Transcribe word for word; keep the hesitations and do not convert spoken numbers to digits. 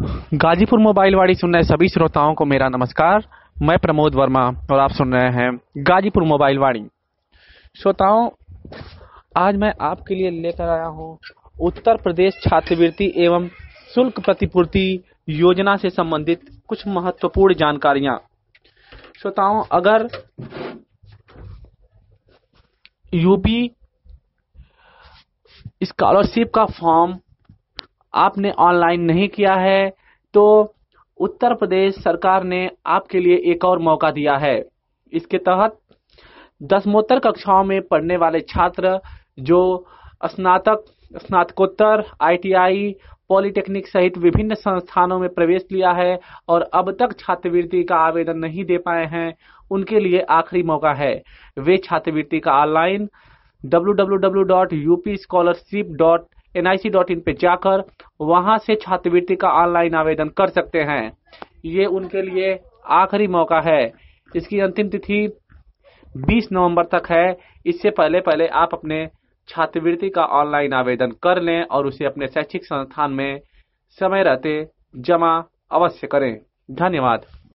Ghazipur mobile वाड़ी सुन रहे सभी श्रोताओं को मेरा नमस्कार। मैं प्रमोद वर्मा और आप सुन रहे हैं गाजीपुर मोबाइल वाड़ी। श्रोताओं, आज मैं आपके लिए लेकर आया हूं उत्तर प्रदेश छात्रवृत्ति एवं शुल्क प्रतिपूर्ति योजना से संबंधित कुछ महत्वपूर्ण जानकारियां। श्रोताओं, अगर यूपी स्कॉलरशिप का फॉर्म आपने ऑनलाइन नहीं किया है तो उत्तर प्रदेश सरकार ने आपके लिए एक और मौका दिया है। इसके तहत दसमोत्तर कक्षाओं में पढ़ने वाले छात्र जो स्नातक, स्नातकोत्तर, आईटीआई, पॉलिटेक्निक सहित विभिन्न संस्थानों में प्रवेश लिया है और अब तक छात्रवृत्ति का आवेदन नहीं दे पाए हैं, उनके लिए आखिरी मौका है। वे छात्रवृत्ति का online W W W dot U P scholarship dot N I C dot in पे जाकर वहां से छात्रवृत्ति का ऑनलाइन आवेदन कर सकते हैं। ये उनके लिए आखिरी मौका है। इसकी अंतिम तिथि बीस नवंबर तक है। इससे पहले पहले आप अपने छात्रवृत्ति का ऑनलाइन आवेदन कर लें और उसे अपने शैक्षिक संस्थान में समय रहते जमा अवश्य करें। धन्यवाद।